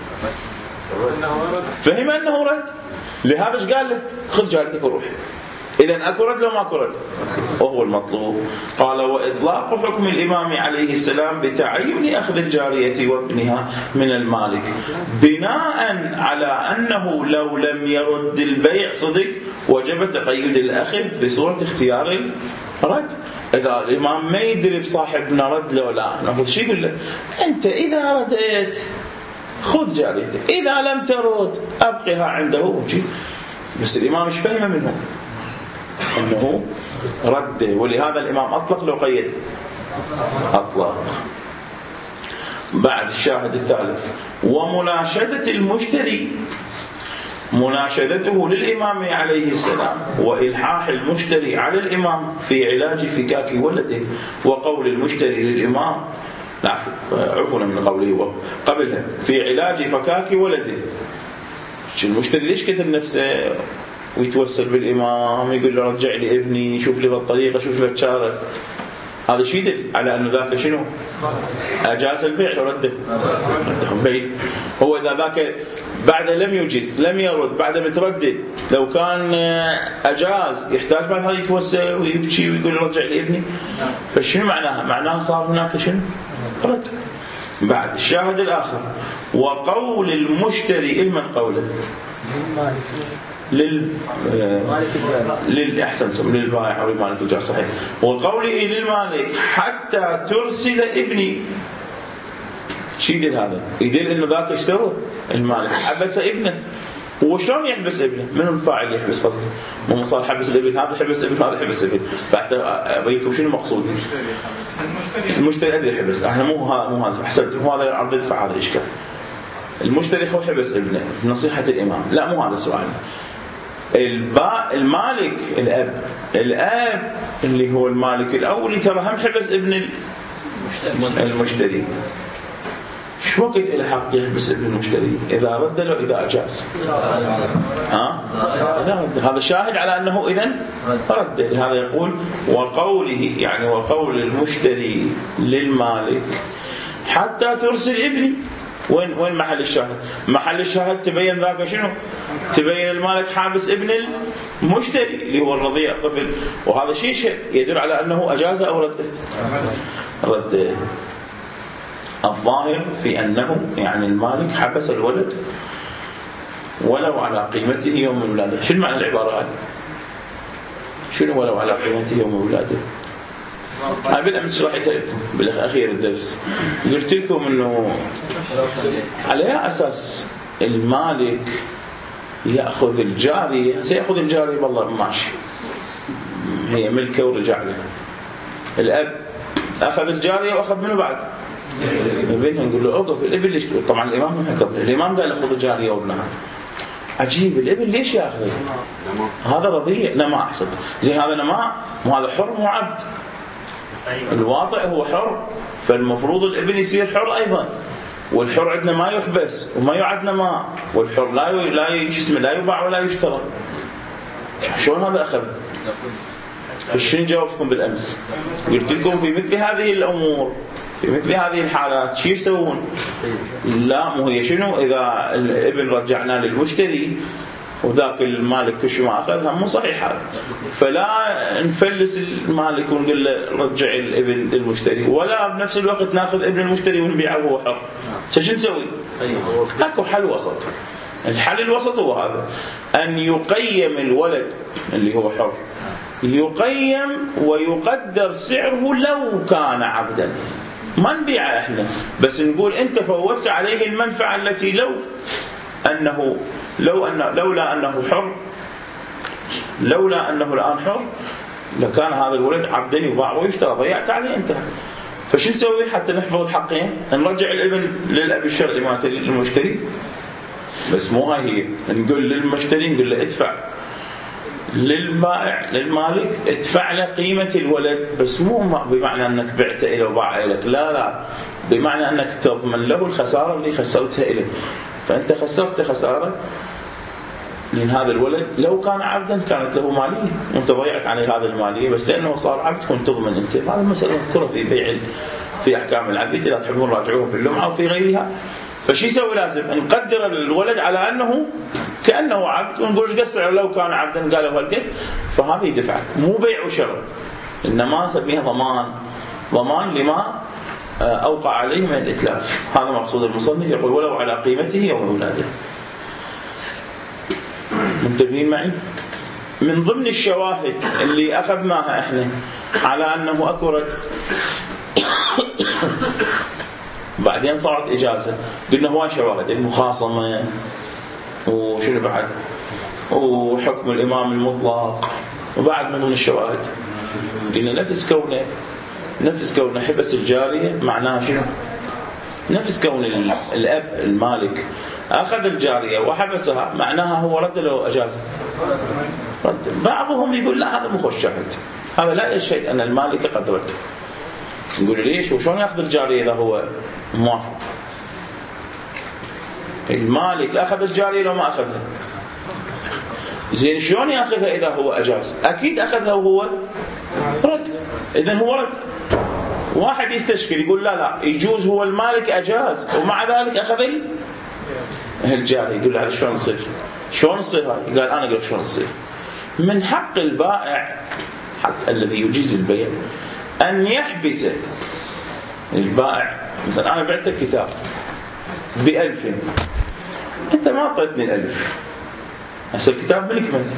فهم انه رد، لهذا ايش قال له؟ خذ جاريتك وروح. اذا اكو رد لو ما اكو رد، وهو المطلوب. قال واطلاق حكم الامام عليه السلام بتعين اخذ الجاريه وابنها من المالك بناء على انه لو لم يرد البيع صدق وجب تقيد الاخذ بصوره اختيار الرد. اذا الامام ما يدري بصاحبنا رد لو لا، ناخذ شيء يقول له انت اذا رديت خذ جاريتك، اذا لم ترد ابقها عنده. بس الامام ايش فهم منه؟ أنه رد. ولهذا الإمام أطلق لو قيد؟ أطلق. بعد الشاهد الثالث ومناشدة المشتري، مناشدته للإمام عليه السلام وإلحاح المشتري على الإمام في علاج فكاك ولده، وقول المشتري للإمام لا عفوا من قوله قبلها في علاج فكاك ولده. المشتري ليش كتب نفسه ويتوسل بالإمام يقول له رجع لي ابني، شوف لي بالطريقة، شوف لي بالشارع؟ هذا شيء يدل على أنه ذاك شنو؟ أجاز البيع ورده بيع. هو إذا ذاك بعد لم يجيز لم يرد بعد متردد، لو كان أجاز يحتاج بعد هذا يتوسل ويبكي ويقول رجع لي ابني. فشنو معناها؟ معناها صار هناك شنو؟ رد. بعد الشاهد الآخر وقول المشتري لمن قوله؟ لل للأحسن للبائع أو المالك الجار صحيح. وقوله للمالك حتى ترسل ابني، شو يدل هذا؟ يدل إنه ذاك ايش سوى؟ المالك حبس ابنه. وشلون يحبس ابنه؟ من الفاعل يحبس قصده؟ مو صار حبس الابن، هذا حبس ابن هذا حبس ابن. فحتى ابيكم شنو المقصود؟ المشتري ادري حبس، احنا مو ها مو هذا احسنت، مو هذا عرض يدفع هذا الاشكال. المشتري هو حبس ابنه نصيحة الامام، لا مو هذا السؤال. الباء المالك الاب، الاب اللي هو المالك الاول ترى هم حبس ابن المشتري. شو وقت إلى حق يحبس ابن المشتري؟ إذا رد له إذا أجاز. ها؟ إذا رد. هذا شاهد على أنه إذن رد. هذا يقول وقوله يعني وقول المشتري للمالك حتى ترسل ابني. وين وين محل الشاهد؟ محل الشاهد تبين ذاك شنو؟ تبين المالك حابس ابن المشتري اللي هو الرضيع الطفل، وهذا شيء يدل على أنه أجاز أو رد. رد. الظاهر في أنه يعني المالك حبس الولد ولو على قيمته يوم ولاده. شو معنى العبارة هذه؟ شنو ولو على قيمته يوم ولاده؟ أنا بالأمس شرحتها لكم بالأخير الدرس، قلت لكم إنه على أي أساس المالك يأخذ الجارية؟ سيأخذ الجارية والله ماشي، هي ملكه ورجع له. الأب أخذ الجارية وأخذ منه بعد بينهم، نقول له اوقف الابن ليش؟ طبعا الامام ما حكم، الامام قال خذ الجاريه وابنها. عجيب، الابن ليش ياخذه؟ هذا رضيع نماء. احسن زين، هذا نماء مو هذا حر مو عبد. الواطئ هو حر، فالمفروض الابن يصير حر ايضا. والحر عندنا ما يحبس وما يعد نماء، والحر لا ي... لا ي... لا يباع ولا يشترى. شلون هذا اخذ؟ شنو جاوبتكم بالامس؟ قلت لكم في مثل هذه الامور، في مثل هذه الحالات شو يسوون؟ لا مو هي شنو؟ إذا الابن رجعنا للمشتري وذاك المالك كل ما أخذها مو صحيح هذا، فلا نفلس المالك ونقول له رجع الابن للمشتري، ولا بنفس الوقت ناخذ ابن المشتري ونبيعه وهو حر. شو نسوي؟ اكو حل وسط. الحل الوسط هو هذا، أن يقيم الولد اللي هو حر، يقيم ويقدر سعره لو كان عبدا. ما نبيعه احنا، بس نقول انت فوتت عليه المنفعه التي لو انه لو ان لولا انه حر لولا انه الان حر لكان هذا الولد عبدا يباع ويشترى، ضيعت عليه انت. فشو نسوي حتى نحفظ الحقين؟ نرجع الابن للاب الشرعي مالته للمشتري، بس مو هاي هي. نقول للمشتري نقول له ادفع للبائع للمالك ادفع له قيمة الولد، بس مو بمعنى أنك بعته إليه وباع إليك، لا لا، بمعنى أنك تضمن له الخسارة اللي خسرتها إليه. فأنت خسرت خسارة من هذا الولد، لو كان عبدا كانت له مالية وانت ضيعت عليه هذا المالية، بس لأنه صار عبد كنت تضمن انت. هذا المسألة مذكورة في بيع في أحكام العبيد، إذا تحبون راجعوها في اللمعة وفي غيرها. فشي يسوي؟ لازم نقدر الولد على أنه كأنه عبد، ونقول ايش قصر لو كان عبدا، قالوا هالقد، فهذا يدفع. مو بيع وشراء، إنما نسميها ضمان، ضمان لما أوقع عليه من الإتلاف. هذا مقصود المصنف، يقول ولو على قيمته يوم ولاده. منتبهين معي؟ من ضمن الشواهد اللي أخذناها إحنا على أنه أكرد بعدين صارت إجازة، قلنا هواي شواهد، المخاصمة وشنو بعد، وحكم الإمام المطلق، وبعد من ضمن الشواهد قلنا نفس كونه نفس كونه حبس الجارية معناها شنو؟ نفس كون الأب المالك أخذ الجارية وحبسها معناها هو رد له أجازة. رد. بعضهم يقول لا هذا مو خوش شاهد، هذا لا يشهد أن المالك قد رد. نقول ليش؟ وشون يأخذ الجارية إذا هو موافق؟ المالك أخذ الجارية لو ما أخذها، زين شلون يأخذها إذا هو أجاز؟ أكيد أخذها وهو رد، إذن هو رد. واحد يستشكل يقول لا لا يجوز هو المالك أجاز ومع ذلك أخذ الجارية، يقول له شلون نصير؟ شلون نصير هذا؟ قال أنا أقول شلون نصير. من حق البائع، حق الذي يجيز البيع، أن يحبس البائع. مثلا أنا بعت كتاب بألف. أنت ما أعطيتني الألف، هسه الكتاب ملك من؟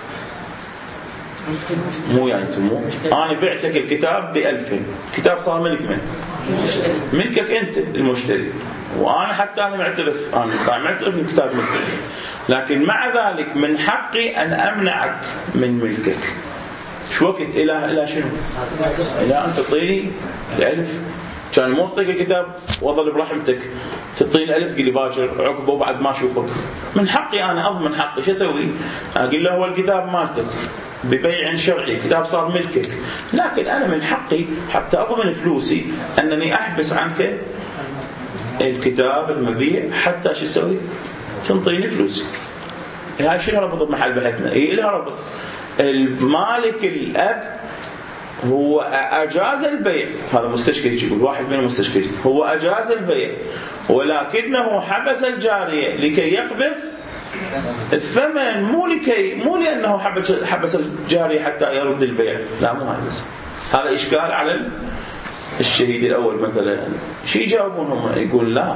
مو يعني مو أنا بعتك الكتاب بألف، الكتاب صار ملك من؟ ملكك أنت المشتري، وأنا حتى أنا معترف، أنا معترف إن الكتاب ملكك، لكن مع ذلك من حقي أن أمنعك من ملكك. شو وقت؟ إلى إلى شنو؟ إلى أن تعطيني الألف. كان مو أعطيك الكتاب وأظل برحمتك تعطيني الألف قل لي باكر عقبه وبعد ما أشوفك. من حقي أنا أضمن حقي. شو أسوي؟ أقول له هو الكتاب مالتك ببيع شرعي، الكتاب صار ملكك، لكن أنا من حقي حتى أضمن فلوسي أنني أحبس عنك الكتاب المبيع حتى شو أسوي؟ تنطيني فلوسي. هاي شنو ربط بمحل بحثنا؟ إيه لها ربط. المالك الأب هو أجاز البيع، هذا مستشكل يقول واحد من المستشكل، هو أجاز البيع ولكنه حبس الجارية لكي يقبض الثمن، مو لكي مو لأنه حبس حبس الجارية حتى يرد البيع، لا مو هذا. هذا إشكال على الشهيد الأول مثلا. شو يجاوبون هم؟ يقول لا،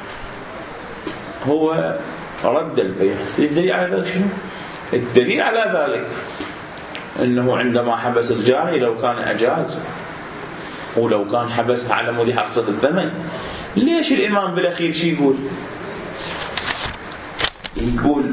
هو رد البيع. الدليل على ذلك شنو؟ الدليل على ذلك أنه عندما حبس الجاري لو كان أجاز، ولو كان حبسها على مود يحصل الثمن. ليش الإمام بالأخير شي يقول؟ يقول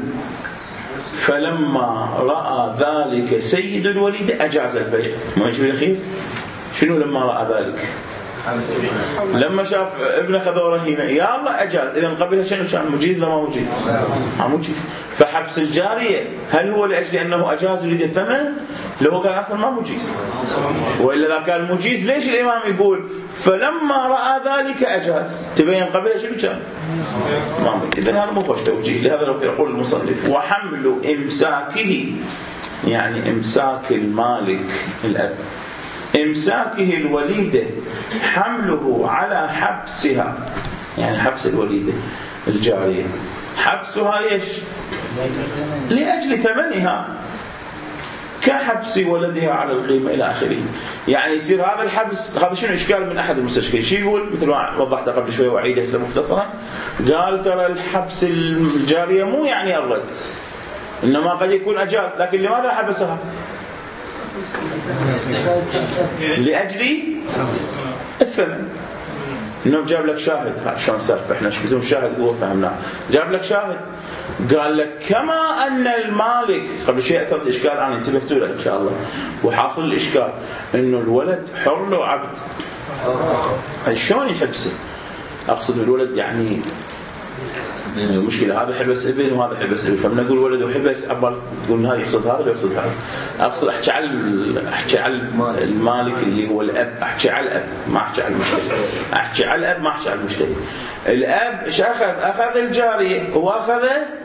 فلما رأى ذلك سيد الوليد أجاز البيع. ما يجي بالأخير شنو لما رأى ذلك؟ لما شاف ابن خذوه رهينه يا الله أجاز. إذا قبلها شنو كان؟ مجيز لما مجيز؟ ما مجيز. فحبس الجارية هل هو لأجل أنه أجاز يريد الثمن؟ لو كان أصلا ما مجيز. وإلا إذا كان مجيز ليش الإمام يقول فلما رأى ذلك أجاز؟ تبين قبلها شنو كان؟ ما مجيز. إذن هذا مو خوش توجيه. لهذا لو يقول المصنف وحمل إمساكه، يعني إمساك المالك الأب، إمساكه الوليدة، حمله على حبسها، يعني حبس الوليدة الجارية، حبسها ليش؟ لأجل ثمنها كحبس ولدها على القيمة إلى آخره. يعني يصير هذا الحبس، هذا شنو إشكال من أحد المستشكلين. شو يقول؟ مثل ما وضحت قبل شوي وعيد هسه مختصرا، قال ترى الحبس الجارية مو يعني الرد، إنما قد يكون أجاز، لكن لماذا حبسها؟ لأجل الثمن. إنه جاب لك شاهد، شلون سالفة إحنا بدون شاهد هو فهمناه. جاب لك شاهد قال لك كما أن المالك، قبل شيء أثرت إشكال أنا انتبهتوا له إن شاء الله، وحاصل الإشكال إنه الولد حر له عبد. شلون يحبسه؟ أقصد الولد يعني المشكلة هذا حبس ابن وهذا حبس ابن، فمن نقول ولد وحبس أبغى تقول هذا يقصد هذا ويقصد هذا. أقصد أحكي على أحكي على المالك اللي هو الأب، أحكي على الأب ما أحكي على المشتري، أحكي على الأب ما أحكي على المشتري. الأب إيش أخذ؟ أخذ الجارية وأخذ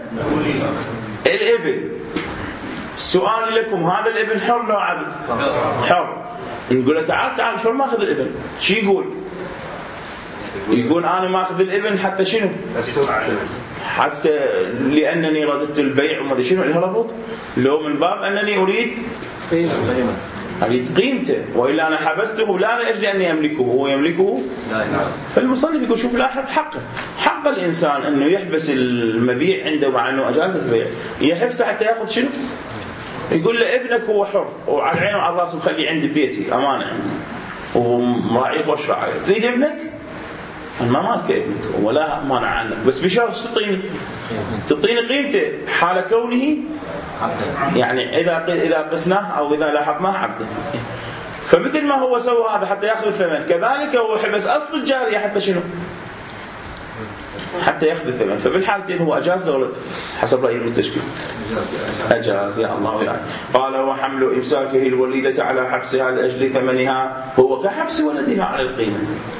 الابن. السؤال لكم هذا الابن حر لو عبد؟ حر. نقول له تعال تعال شو ما أخذ الابن؟ شو يقول؟ يقول أنا ما أخذ الابن حتى شنو؟ حتى لأنني رددت البيع وما أدري شنو لها ربط؟ لو من باب أنني أريد أريد قيمته، وإلا أنا حبسته لا لأجل أني أملكه، هو يملكه. فالمصنف يقول شوف لاحظ حقه، حق الإنسان أنه يحبس المبيع عنده مع أنه أجاز البيع، يحبسه حتى يأخذ شنو؟ يقول له ابنك هو حر وعلى عينه وعلى راسه مخليه عندي ببيتي أمانة عندي ومراعيه خوش رعاية، تريد ابنك؟ أنا ما مالك ابنك ولا مانع عنك، بس بشرط تعطيني تعطيني قيمته حال كونه، يعني إذا إذا قسناه أو إذا لاحظناه عبده. فمثل ما هو سوى هذا حتى يأخذ الثمن، كذلك هو حبس أصل الجارية حتى شنو؟ حتى يأخذ الثمن. فبالحالتين هو أجاز لولد حسب رأي المستشفى أجاز. يا الله يعني. قال وحمل إمساكه الوليدة على حبسها لأجل ثمنها هو كحبس ولدها على القيمة.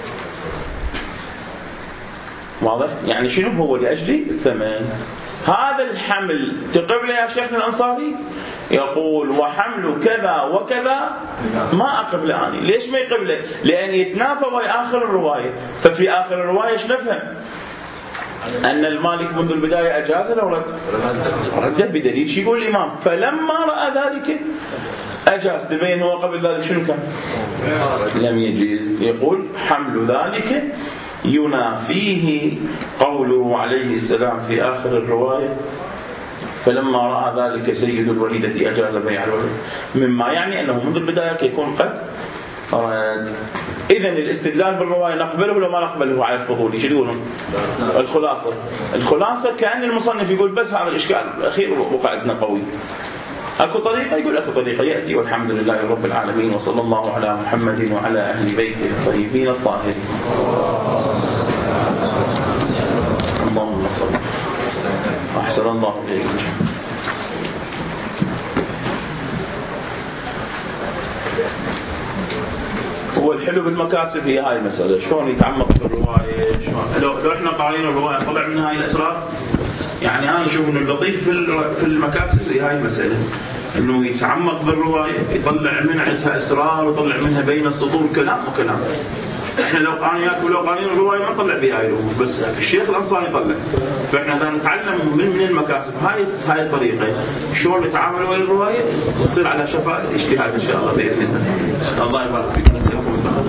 واضح؟ يعني شنو هو لأجل الثمن. هذا الحمل تقبله يا شيخنا الأنصاري؟ يقول وحمل كذا وكذا ما أقبله أنا. ليش ما يقبله؟ لأن يتنافى ويا آخر الرواية. ففي آخر الرواية ايش نفهم؟ أن المالك منذ البداية أجاز لو رد رده بدليل. شو يقول الإمام؟ فلما رأى ذلك أجاز. تبين هو قبل ذلك شنو كان؟ لم يجيز. يقول حمل ذلك ينافيه قوله عليه السلام في آخر الرواية: فلما رأى ذلك سيد الوليدة أجاز بيع الولد، مما يعني أنه منذ البداية يكون قد رد. إذن الاستدلال بالرواية نقبله ولا ما نقبله على الفضول؟ ايش تقولون؟ الخلاصة الخلاصة كأن المصنف يقول بس هذا الإشكال الأخير وقعدنا قوي. أكو طريقة؟ يقول أكو طريقة يأتي، والحمد لله رب العالمين، وصلى الله على محمد وعلى أهل بيته الطيبين الطاهرين. اللهم صل. أحسن الله إليك. هو الحلو بالمكاسب هي هاي المسألة، شلون يتعمق بالرواية، شلون لو, لو احنا قارين الرواية طلع من هاي الأسرار. يعني أنا أشوف إنه اللطيف في المكاسب هي هاي المسألة، إنه يتعمق بالرواية، يطلع من عندها أسرار ويطلع منها بين السطور كلام وكلام. احنا لو أنا ياك ولو قارين الرواية ما نطلع فيها هاي الأمور، بس الشيخ الأنصاري يطلع. فإحنا بدنا نتعلم من من المكاسب هاي هاي الطريقة، شلون نتعامل ويا الرواية، نصير على شفاء الاجتهاد إن شاء الله بإذن الله. الله يبارك فيكم.